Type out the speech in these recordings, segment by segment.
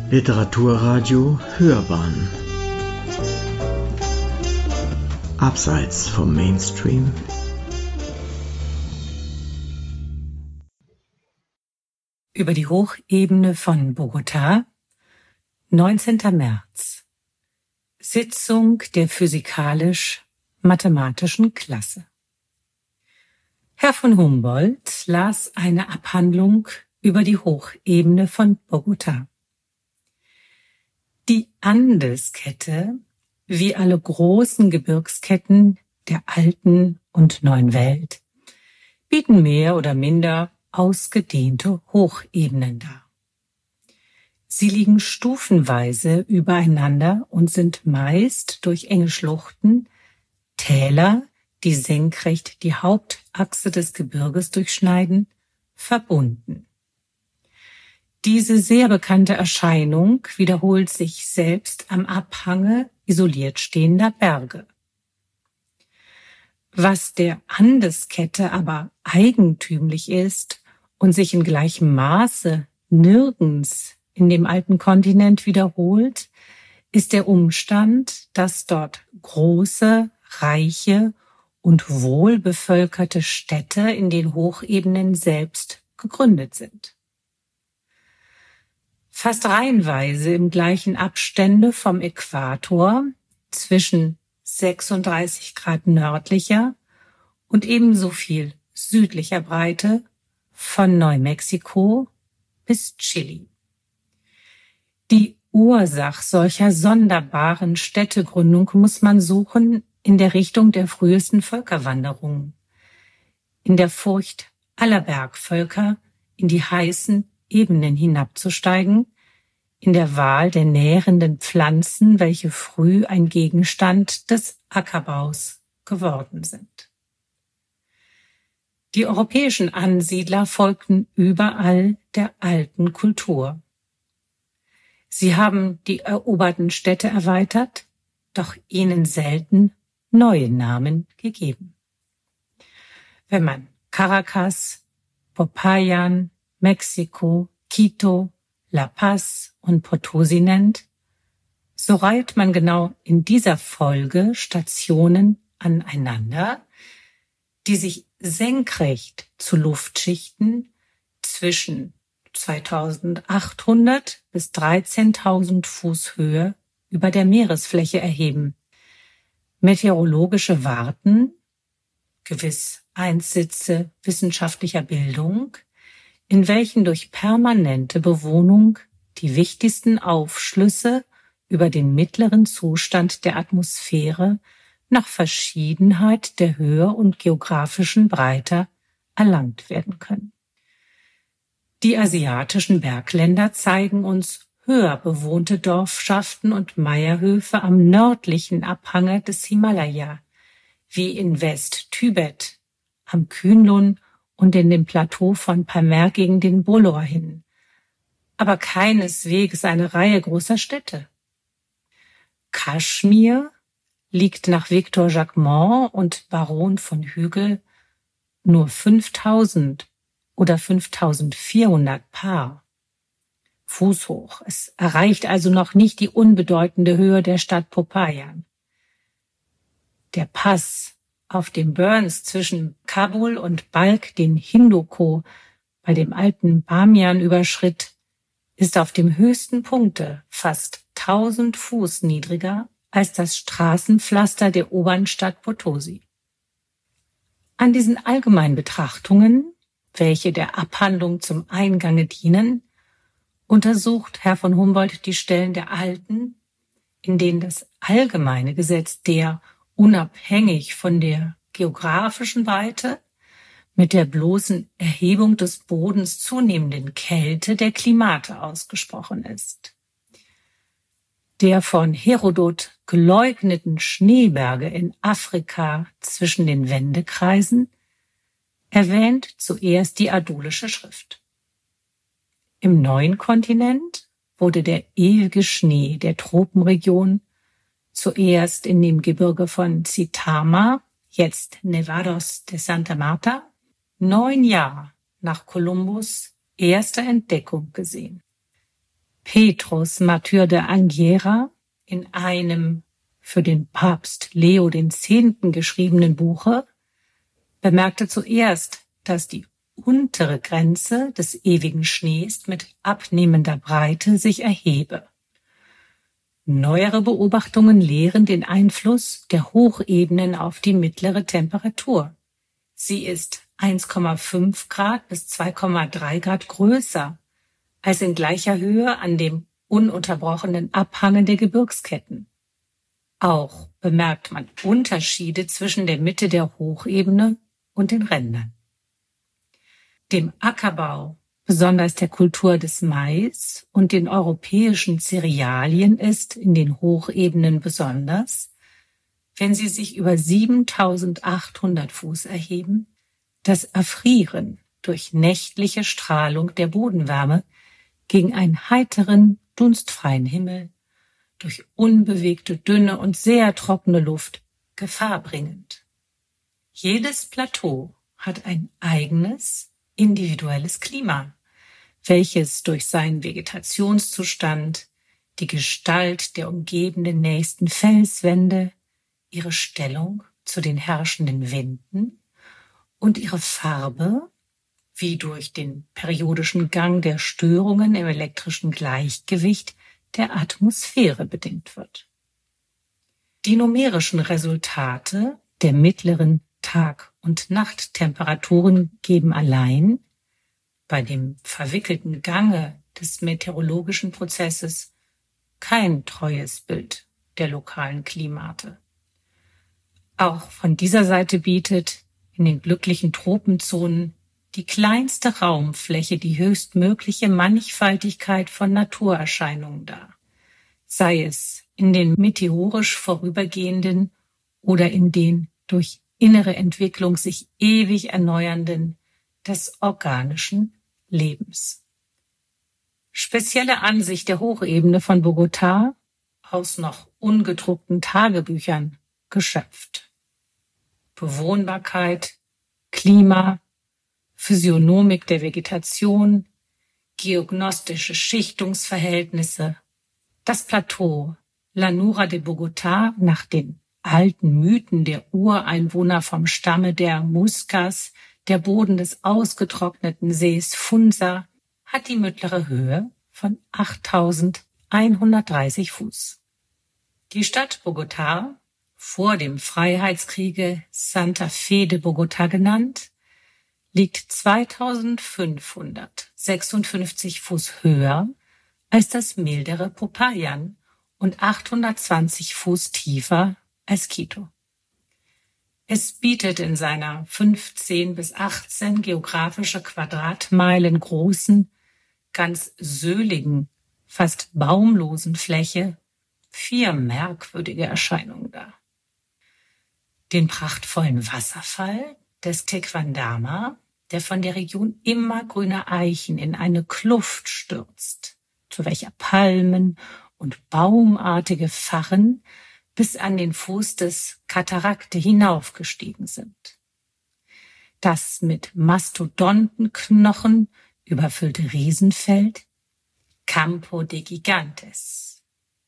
Literaturradio Hörbahn Abseits vom Mainstream. Über die Hochebene von Bogotá, 19. März. Sitzung der physikalisch-mathematischen Klasse. Herr von Humboldt las eine Abhandlung über die Hochebene von Bogotá. Die Andeskette, wie alle großen Gebirgsketten der alten und neuen Welt, bieten mehr oder minder ausgedehnte Hochebenen dar. Sie liegen stufenweise übereinander und sind meist durch enge Schluchten, Täler, die senkrecht die Hauptachse des Gebirges durchschneiden, verbunden. Diese sehr bekannte Erscheinung wiederholt sich selbst am Abhange isoliert stehender Berge. Was der Andeskette aber eigentümlich ist und sich in gleichem Maße nirgends in dem alten Kontinent wiederholt, ist der Umstand, dass dort große, reiche und wohlbevölkerte Städte in den Hochebenen selbst gegründet sind. Fast reihenweise im gleichen Abstände vom Äquator zwischen 36 Grad nördlicher und ebenso viel südlicher Breite von Neumexiko bis Chile. Die Ursache solcher sonderbaren Städtegründung muss man suchen in der Richtung der frühesten Völkerwanderungen, in der Furcht aller Bergvölker in die heißen Ebenen hinabzusteigen, in der Wahl der nährenden Pflanzen, welche früh ein Gegenstand des Ackerbaus geworden sind. Die europäischen Ansiedler folgten überall der alten Kultur. Sie haben die eroberten Städte erweitert, doch ihnen selten neue Namen gegeben. Wenn man Caracas, Popayan, Mexiko, Quito, La Paz und Potosí nennt, so reiht man genau in dieser Folge Stationen aneinander, die sich senkrecht zu Luftschichten zwischen 2800 bis 13.000 Fuß Höhe über der Meeresfläche erheben. Meteorologische Warten, gewiss Einsitze wissenschaftlicher Bildung, in welchen durch permanente Bewohnung die wichtigsten Aufschlüsse über den mittleren Zustand der Atmosphäre nach Verschiedenheit der Höhe und geografischen Breite erlangt werden können. Die asiatischen Bergländer zeigen uns höher bewohnte Dorfschaften und Meierhöfe am nördlichen Abhange des Himalaya, wie in West-Tibet, am Künlun und in dem Plateau von Pamir gegen den Bolor hin, aber keineswegs eine Reihe großer Städte. Kaschmir liegt nach Victor Jacquemont und Baron von Hügel nur 5.000 oder 5.400 Paar Fuß hoch. Es erreicht also noch nicht die unbedeutende Höhe der Stadt Popayan. Der Pass auf dem Burns zwischen Kabul und Balkh den Hindukot bei dem alten Bamian überschritt, ist auf dem höchsten Punkte fast 1000 Fuß niedriger als das Straßenpflaster der Obernstadt Potosí. An diesen allgemeinen Betrachtungen, welche der Abhandlung zum Eingange dienen, untersucht Herr von Humboldt die Stellen der alten, in denen das allgemeine Gesetz der unabhängig von der geografischen Weite mit der bloßen Erhebung des Bodens zunehmenden Kälte der Klimate ausgesprochen ist. Der von Herodot geleugneten Schneeberge in Afrika zwischen den Wendekreisen erwähnt zuerst die adulische Schrift. Im neuen Kontinent wurde der ewige Schnee der Tropenregion zuerst in dem Gebirge von Citama, jetzt Nevados de Santa Marta, 9 Jahre nach Kolumbus erster Entdeckung gesehen. Petrus, Martyr de Anghiera, in einem für den Papst Leo X. geschriebenen Buche, bemerkte zuerst, dass die untere Grenze des ewigen Schnees mit abnehmender Breite sich erhebe. Neuere Beobachtungen lehren den Einfluss der Hochebenen auf die mittlere Temperatur. Sie ist 1,5 Grad bis 2,3 Grad größer als in gleicher Höhe an dem ununterbrochenen Abhange der Gebirgsketten. Auch bemerkt man Unterschiede zwischen der Mitte der Hochebene und den Rändern. Dem Ackerbau, besonders der Kultur des Mais und den europäischen Cerealien ist in den Hochebenen besonders, wenn sie sich über 7.800 Fuß erheben, das Erfrieren durch nächtliche Strahlung der Bodenwärme gegen einen heiteren, dunstfreien Himmel, durch unbewegte, dünne und sehr trockene Luft gefahrbringend. Jedes Plateau hat ein eigenes, individuelles Klima, welches durch seinen Vegetationszustand, die Gestalt der umgebenden nächsten Felswände, ihre Stellung zu den herrschenden Winden und ihre Farbe, wie durch den periodischen Gang der Störungen im elektrischen Gleichgewicht der Atmosphäre bedingt wird. Die numerischen Resultate der mittleren Tag- und Nachttemperaturen geben allein bei dem verwickelten Gange des meteorologischen Prozesses kein treues Bild der lokalen Klimate. Auch von dieser Seite bietet in den glücklichen Tropenzonen die kleinste Raumfläche die höchstmögliche Mannigfaltigkeit von Naturerscheinungen dar, sei es in den meteorisch vorübergehenden oder in den durch innere Entwicklung sich ewig erneuernden des organischen Lebens. Spezielle Ansicht der Hochebene von Bogotá aus noch ungedruckten Tagebüchern geschöpft. Bewohnbarkeit, Klima, Physiognomik der Vegetation, geognostische Schichtungsverhältnisse, das Plateau Llanura de Bogotá nach den alten Mythen der Ureinwohner vom Stamme der Muiscas, der Boden des ausgetrockneten Sees Funza, hat die mittlere Höhe von 8.130 Fuß. Die Stadt Bogotá, vor dem Freiheitskriege Santa Fe de Bogotá genannt, liegt 2.556 Fuß höher als das mildere Popayan und 820 Fuß tiefer als Quito. Es bietet in seiner 15 bis 18 geografische Quadratmeilen großen, ganz söhligen, fast baumlosen Fläche 4 merkwürdige Erscheinungen dar. Den prachtvollen Wasserfall des Tequendama, der von der Region immergrüner Eichen in eine Kluft stürzt, zu welcher Palmen und baumartige Farren bis an den Fuß des Katarakte hinaufgestiegen sind. Das mit Mastodontenknochen überfüllte Riesenfeld Campo de Gigantes,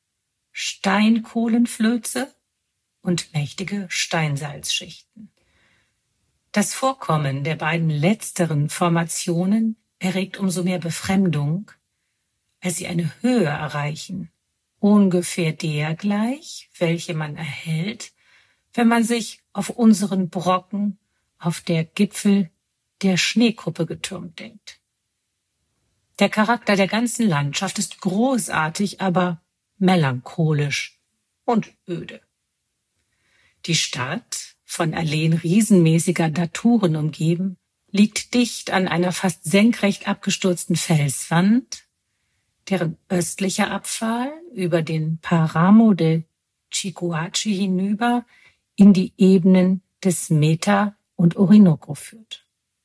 Steinkohlenflöze und mächtige Steinsalzschichten. Das Vorkommen der beiden letzteren Formationen erregt umso mehr Befremdung, als sie eine Höhe erreichen, ungefähr der gleich, welche man erhält, wenn man sich auf unseren Brocken auf der Gipfel der Schneekuppe getürmt denkt. Der Charakter der ganzen Landschaft ist großartig, aber melancholisch und öde. Die Stadt, von Alleen riesenmäßiger Naturen umgeben, liegt dicht an einer fast senkrecht abgestürzten Felswand, deren östlicher Abfall über den Páramo de Chicoachi hinüber in die Ebenen des Meta und Orinoco führt.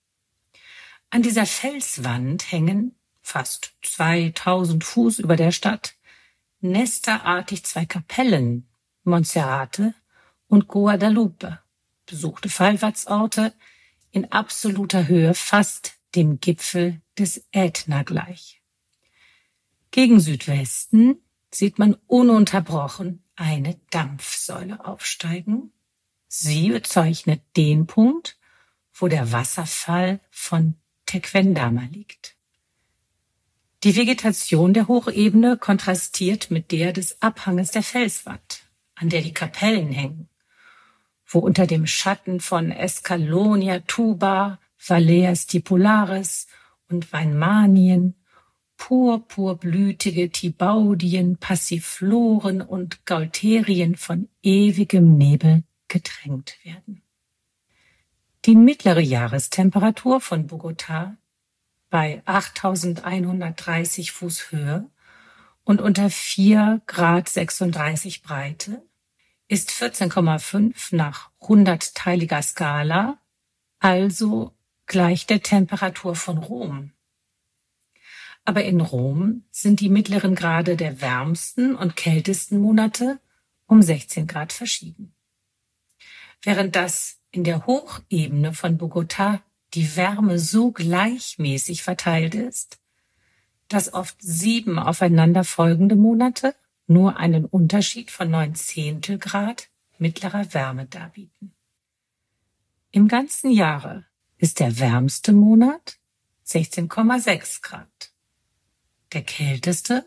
An dieser Felswand hängen, fast 2.000 Fuß über der Stadt, nesterartig 2 Kapellen, Monserrate und Guadalupe, besuchte Wallfahrtsorte in absoluter Höhe fast dem Gipfel des Ätna gleich. Gegen Südwesten sieht man ununterbrochen eine Dampfsäule aufsteigen. Sie bezeichnet den Punkt, wo der Wasserfall von Tequendama liegt. Die Vegetation der Hochebene kontrastiert mit der des Abhanges der Felswand, an der die Kapellen hängen, wo unter dem Schatten von Escalonia tuba, Valea stipularis und Weinmanien purpurblütige Thibaudien, Passifloren und Gaulterien von ewigem Nebel gedrängt werden. Die mittlere Jahrestemperatur von Bogotá bei 8.130 Fuß Höhe und unter 4,36 Grad Breite ist 14,5 nach 100-teiliger Skala, also gleich der Temperatur von Rom. Aber in Rom sind die mittleren Grade der wärmsten und kältesten Monate um 16 Grad verschieden. Während das in der Hochebene von Bogotá die Wärme so gleichmäßig verteilt ist, dass oft 7 aufeinanderfolgende Monate nur einen Unterschied von 0,9 Grad mittlerer Wärme darbieten. Im ganzen Jahre ist der wärmste Monat 16,6 Grad. Der kälteste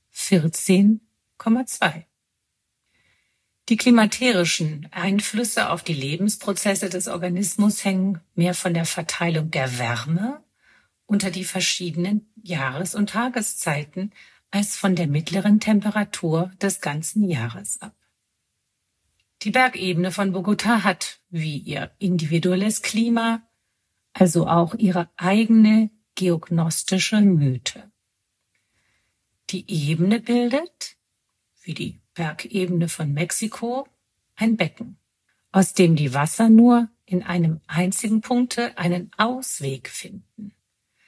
14,2. Die klimaterischen Einflüsse auf die Lebensprozesse des Organismus hängen mehr von der Verteilung der Wärme unter die verschiedenen Jahres- und Tageszeiten als von der mittleren Temperatur des ganzen Jahres ab. Die Bergebene von Bogotá hat, wie ihr individuelles Klima, also auch ihre eigene geognostische Mythe. Die Ebene bildet, wie die Bergebene von Mexiko, ein Becken, aus dem die Wasser nur in einem einzigen Punkte einen Ausweg finden.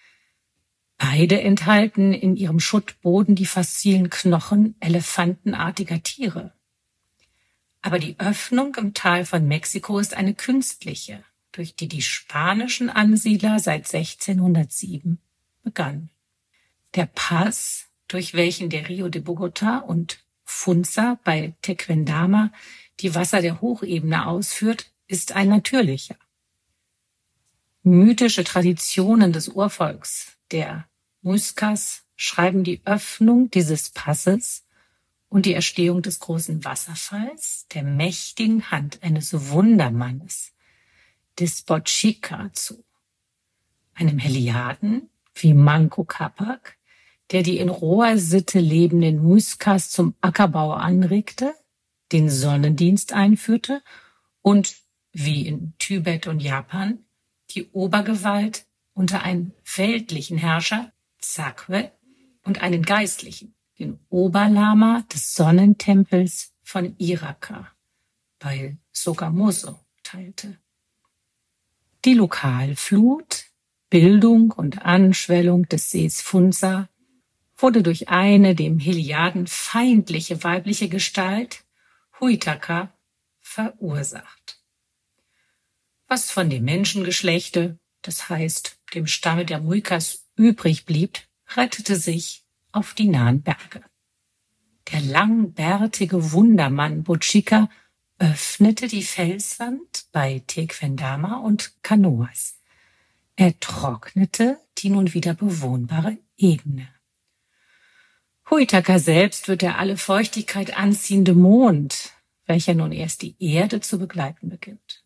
Beide enthalten in ihrem Schuttboden die fossilen Knochen elefantenartiger Tiere. Aber die Öffnung im Tal von Mexiko ist eine künstliche, durch die spanischen Ansiedler seit 1607 begannen. Der Pass, durch welchen der Rio de Bogotá und Funza bei Tequendama die Wasser der Hochebene ausführt, ist ein natürlicher. Mythische Traditionen des Urvolks, der Muiscas, schreiben die Öffnung dieses Passes und die Entstehung des großen Wasserfalls der mächtigen Hand eines Wundermannes, des Bochica, zu, einem Heliaden wie Manco Cápac, der die in roher Sitte lebenden Muiscas zum Ackerbau anregte, den Sonnendienst einführte und, wie in Tibet und Japan, die Obergewalt unter einen weltlichen Herrscher, Zacwe, und einen Geistlichen, den Oberlama des Sonnentempels von Iraca, bei Sogamoso, teilte. Die Lokalflut, Bildung und Anschwellung des Sees Funza wurde durch eine dem Heliaden feindliche weibliche Gestalt, Huitaca, verursacht. Was von dem Menschengeschlechte, das heißt dem Stamme der Muiscas, übrig blieb, rettete sich auf die nahen Berge. Der langbärtige Wundermann Bochica öffnete die Felswand bei Tequendama und Canoas. Er trocknete die nun wieder bewohnbare Ebene. Huitaca selbst wird der alle Feuchtigkeit anziehende Mond, welcher nun erst die Erde zu begleiten beginnt.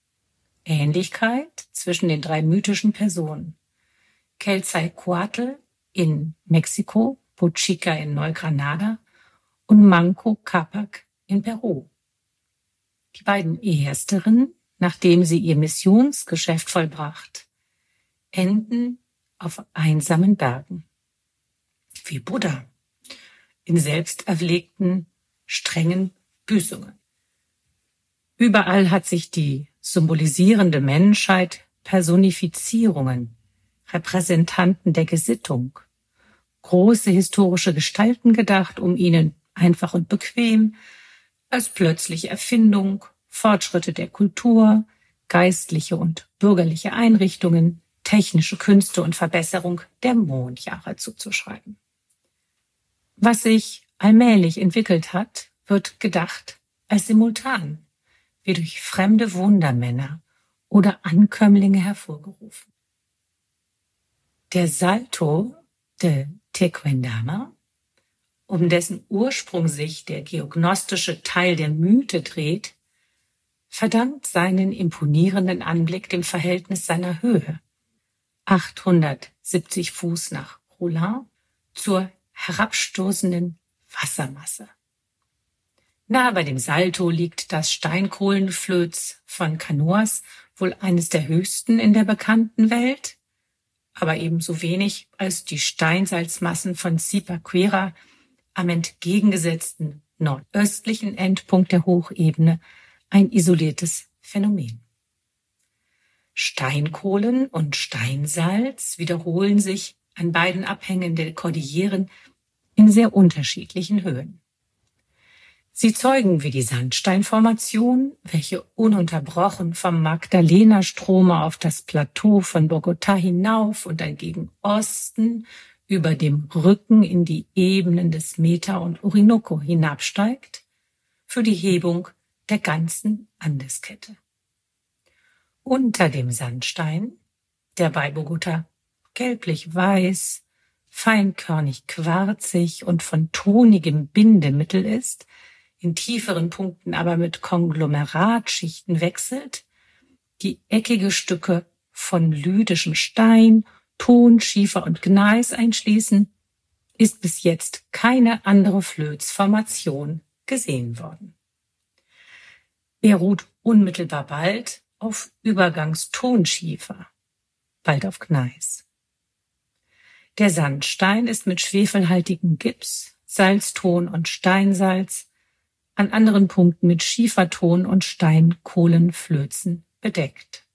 Ähnlichkeit zwischen den 3 mythischen Personen: Quetzalcoatl in Mexiko, Bochica in Neugranada und Manco Cápac in Peru. Die beiden ersteren, nachdem sie ihr Missionsgeschäft vollbracht, enden auf einsamen Bergen, wie Buddha, in selbsterlegten, strengen Büßungen. Überall hat sich die symbolisierende Menschheit Personifizierungen, Repräsentanten der Gesittung, große historische Gestalten gedacht, um ihnen einfach und bequem als plötzliche Erfindung, Fortschritte der Kultur, geistliche und bürgerliche Einrichtungen, technische Künste und Verbesserung der Mondjahre zuzuschreiben. Was sich allmählich entwickelt hat, wird gedacht als simultan, wie durch fremde Wundermänner oder Ankömmlinge hervorgerufen. Der Salto de Tequendama, um dessen Ursprung sich der geognostische Teil der Mythe dreht, verdankt seinen imponierenden Anblick dem Verhältnis seiner Höhe, 870 Fuß nach Roulin, zur herabstoßenden Wassermasse. Nahe bei dem Salto liegt das Steinkohlenflöz von Canoas, wohl eines der höchsten in der bekannten Welt, aber ebenso wenig als die Steinsalzmassen von Zipaquira am entgegengesetzten nordöstlichen Endpunkt der Hochebene ein isoliertes Phänomen. Steinkohlen und Steinsalz wiederholen sich an beiden Abhängen der Kordilleren in sehr unterschiedlichen Höhen. Sie zeugen wie die Sandsteinformation, welche ununterbrochen vom Magdalena-Strome auf das Plateau von Bogotá hinauf und dann gegen Osten über dem Rücken in die Ebenen des Meta und Orinoco hinabsteigt, für die Hebung der ganzen Andeskette. Unter dem Sandstein, der bei Bogotá gelblich-weiß, feinkörnig quarzig und von tonigem Bindemittel ist, in tieferen Punkten aber mit Konglomeratschichten wechselt, die eckige Stücke von lydischem Stein, Ton, Schiefer und Gneis einschließen, ist bis jetzt keine andere Flözformation gesehen worden. Er ruht unmittelbar bald auf Übergangstonschiefer, bald auf Gneis. Der Sandstein ist mit schwefelhaltigem Gips, Salzton und Steinsalz, an anderen Punkten mit Schieferton und Steinkohlenflözen bedeckt.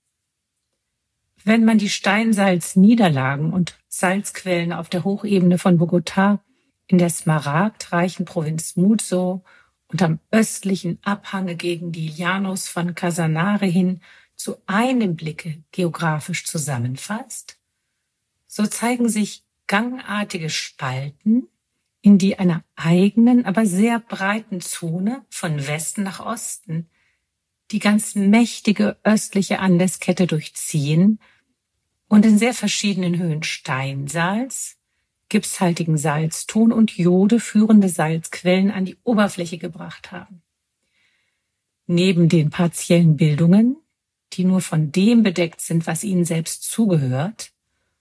Wenn man die Steinsalzniederlagen und Salzquellen auf der Hochebene von Bogotá in der smaragdreichen Provinz Muzo und am östlichen Abhange gegen die Llanos von Casanare hin zu einem Blicke geografisch zusammenfasst, so zeigen sich gangartige Spalten in die einer eigenen, aber sehr breiten Zone von Westen nach Osten die ganz mächtige östliche Andeskette durchziehen und in sehr verschiedenen Höhen Steinsalz, gipshaltigen Salzton und Jode führende Salzquellen an die Oberfläche gebracht haben. Neben den partiellen Bildungen, die nur von dem bedeckt sind, was ihnen selbst zugehört,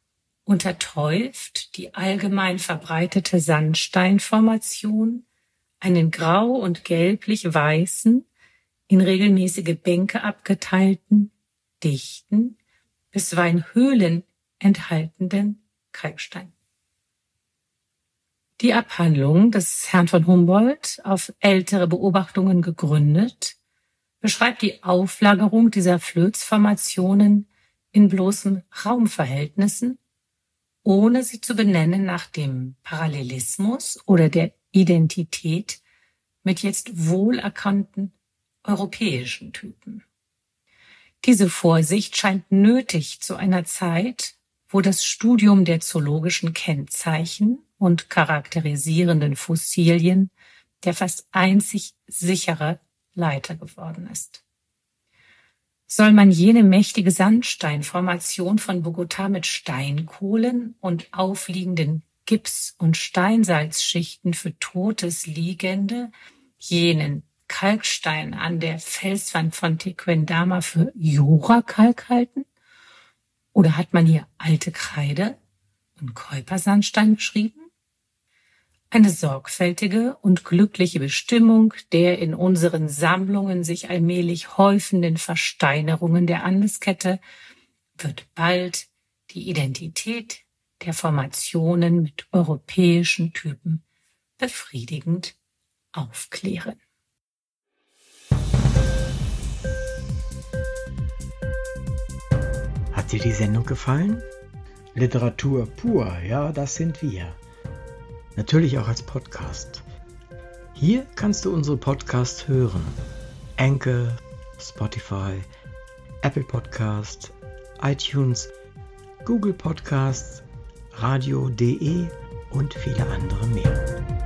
untertäuft die allgemein verbreitete Sandsteinformation einen grau- und gelblich-weißen, in regelmäßige Bänke abgeteilten, dichten, bisweilen Höhlen enthaltenden Kalkstein. Die Abhandlung des Herrn von Humboldt, auf ältere Beobachtungen gegründet, beschreibt die Auflagerung dieser Flözformationen in bloßen Raumverhältnissen, ohne sie zu benennen nach dem Parallelismus oder der Identität mit jetzt wohlerkannten europäischen Typen. Diese Vorsicht scheint nötig zu einer Zeit, wo das Studium der zoologischen Kennzeichen und charakterisierenden Fossilien der fast einzig sichere Leiter geworden ist. Soll man jene mächtige Sandsteinformation von Bogotá mit Steinkohlen und aufliegenden Gips- und Steinsalzschichten für totes Liegende, jenen Kalkstein an der Felswand von Tequendama für Jurakalk halten? Oder hat man hier alte Kreide und Keupersandstein beschrieben? Eine sorgfältige und glückliche Bestimmung der in unseren Sammlungen sich allmählich häufenden Versteinerungen der Andeskette wird bald die Identität der Formationen mit europäischen Typen befriedigend aufklären. Hat dir die Sendung gefallen? Literatur pur, ja, das sind wir. Natürlich auch als Podcast. Hier kannst du unsere Podcasts hören. Anchor, Spotify, Apple Podcast, iTunes, Google Podcasts, radio.de und viele andere mehr.